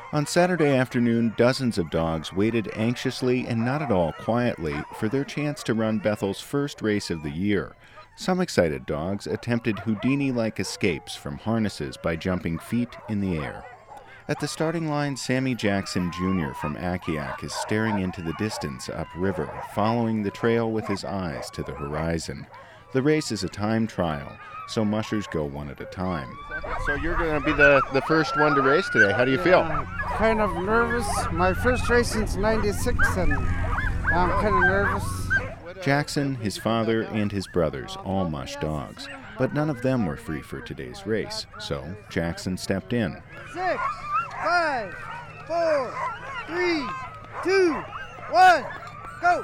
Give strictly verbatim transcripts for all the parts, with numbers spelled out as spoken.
On Saturday afternoon, dozens of dogs waited anxiously and not at all quietly for their chance to run Bethel's first race of the year. Some excited dogs attempted Houdini-like escapes from harnesses by jumping feet in the air. At the starting line, Sammy Jackson Junior from Akiak is staring into the distance upriver, following the trail with his eyes to the horizon. The race is a time trial, so mushers go one at a time. So you're going to be the, the first one to race today. How do you feel? Yeah, kind of nervous. My first race since ninety-six, and I'm kind of nervous. Jackson, his father, and his brothers all mush dogs, but none of them were free for today's race, so Jackson stepped in. Six, five, four, three, two, one, go!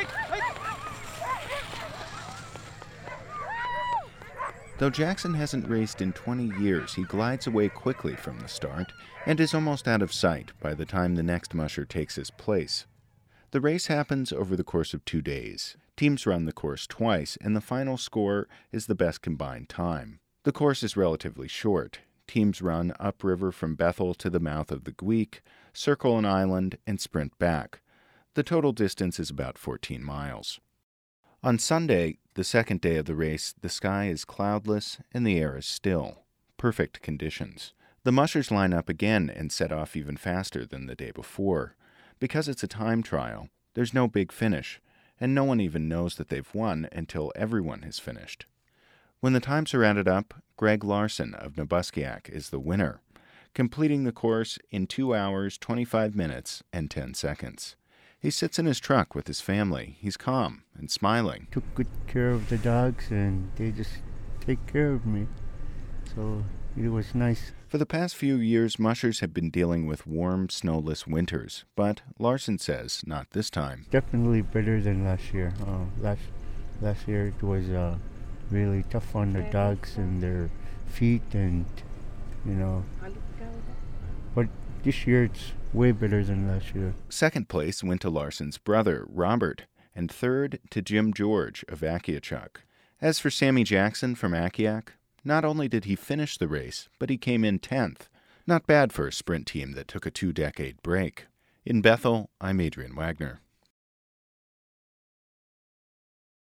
Though Jackson hasn't raced in twenty years, he glides away quickly from the start and is almost out of sight by the time the next musher takes his place. The race happens over the course of two days. Teams run the course twice, and the final score is the best combined time. The course is relatively short. Teams run upriver from Bethel to the mouth of the Gweek, circle an island, and sprint back. The total distance is about fourteen miles. On Sunday, the second day of the race, the sky is cloudless and the air is still. Perfect conditions. The mushers line up again and set off even faster than the day before. Because it's a time trial, there's no big finish, and no one even knows that they've won until everyone has finished. When the times are added up, Greg Larson of Nabuskiak is the winner, completing the course in two hours, twenty-five minutes, and ten seconds. He sits in his truck with his family. He's calm and smiling. Took good care of the dogs, and they just take care of me. So it was nice. For the past few years, mushers have been dealing with warm, snowless winters, but Larson says not this time. Definitely better than last year. Uh, last last year it was uh, really tough on the dogs and their feet, and you know. But this year it's way better than last year. Second place went to Larson's brother, Robert, and third to Jim George of Akiachuk. As for Sammy Jackson from Akiak, not only did he finish the race, but he came in tenth. Not bad for a sprint team that took a two-decade break. In Bethel, I'm Adrian Wagner.